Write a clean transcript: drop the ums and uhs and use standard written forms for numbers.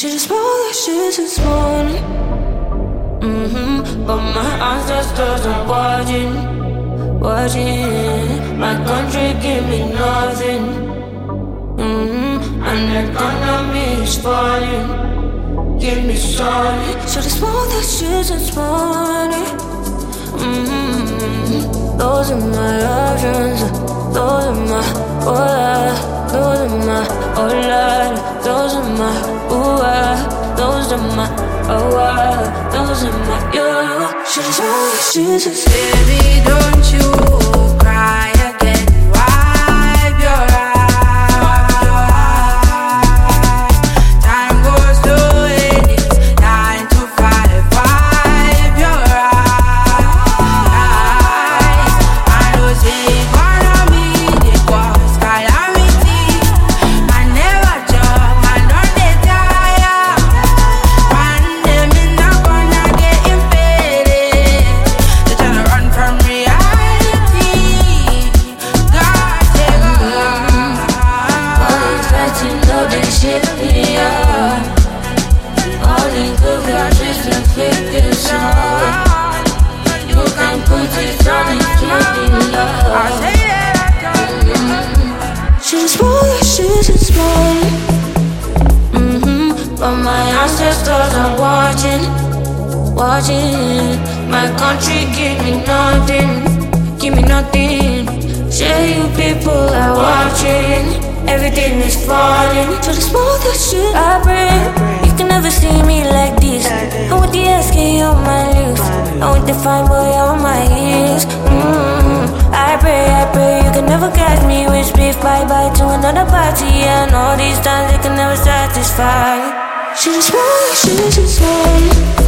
Should've smelled like shit this morning. But my ancestors are watching. My country give me nothing. And the economy is falling. Give me solid. Should've smelled that shit this morning. Those are my options. Those are my those are my those are my those are my those are my should've smelled that shit this. Baby, don't you cry again. Wipe your eyes. Time goes slow and it's 9 to 5. Wipe your eyes. I know say economy they cause calamity. I never job, I don't dey tire. One day me not gonna get infected. They tryna run from reality. God take All these fighting love and shit, yeah. All these good vibes just inflict this on. You can put it on and keep it love. I say that I don't. Should've smelled that shit this morning. But my ancestors are watching. My country give me nothing. Say you people are watching. Everything is falling. Should've smelled that shit I bring. You can never see me like this. I'm with the SK on my lips. I'm with the fine boy on my heels. I pray you can never catch me with beef. Bye to another party. And all these times they can never satisfy. Should've smelled that shit this morning.